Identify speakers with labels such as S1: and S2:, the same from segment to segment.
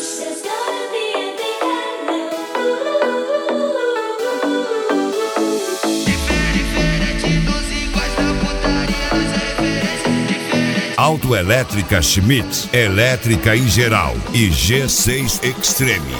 S1: Autoelétrica Schmidt, elétrica em geral e G6 Extreme.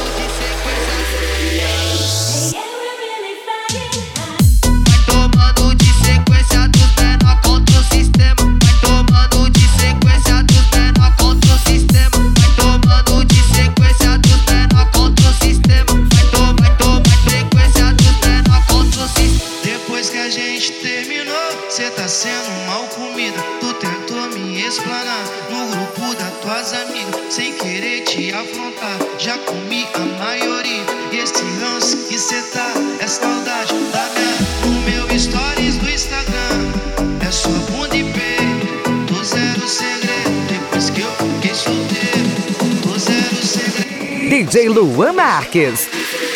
S2: Cê tá sendo mal comida, tu tentou me explanar no grupo das tuas amigas, sem querer te afrontar. Já comi a maioria, e esse ranço que cê tá é saudade da minha. No meu stories do Instagram é sua bunda e peito, tô zero segredo. Depois que eu fiquei solteiro, tô zero segredo.
S3: DJ Luan Marques.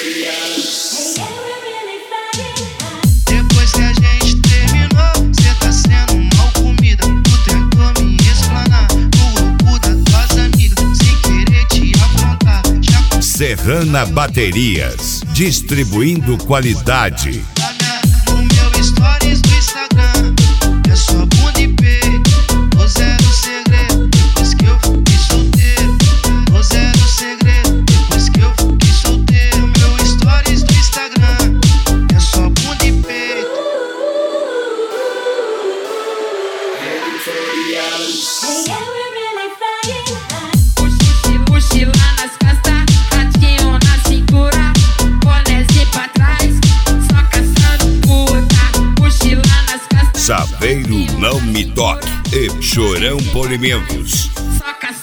S1: Serrana Baterias, distribuindo qualidade.
S2: No meu stories do Instagram é só bunda e peito, tô zero segredo. Depois que eu fiquei solteiro, tô zero segredo. Depois que eu fiquei solteiro. No meu stories do Instagram é só bunda e peito.
S4: Mochila nas costas, ratinho na cintura, bonézinho pra trás, só caçando puta. Mochila nas costas,
S1: Saveiro Não Me Toque e Chorão Polimentos.
S4: só caçando